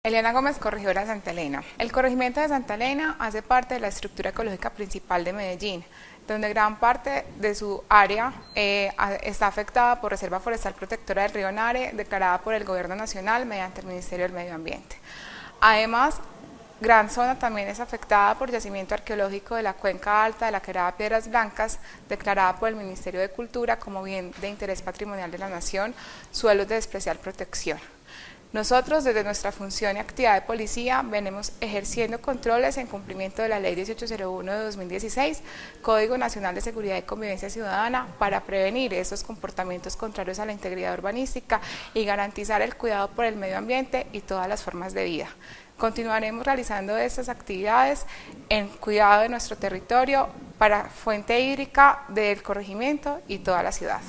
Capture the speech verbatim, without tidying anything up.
Eliana Gómez, corregidora de Santa Elena. El corregimiento de Santa Elena hace parte de la estructura ecológica principal de Medellín, donde gran parte de su área eh, está afectada por Reserva Forestal Protectora del Río Nare, declarada por el Gobierno Nacional mediante el Ministerio del Medio Ambiente. Además, gran zona también es afectada por yacimiento arqueológico de la Cuenca Alta de la Quebrada Piedras Blancas, declarada por el Ministerio de Cultura como bien de interés patrimonial de la Nación, suelos de especial protección. Nosotros, desde nuestra función y actividad de policía, venimos ejerciendo controles en cumplimiento de la Ley dieciocho cero uno de dos mil dieciséis, Código Nacional de Seguridad y Convivencia Ciudadana, para prevenir esos comportamientos contrarios a la integridad urbanística y garantizar el cuidado por el medio ambiente y todas las formas de vida. Continuaremos realizando estas actividades en cuidado de nuestro territorio para fuente hídrica del corregimiento y toda la ciudad.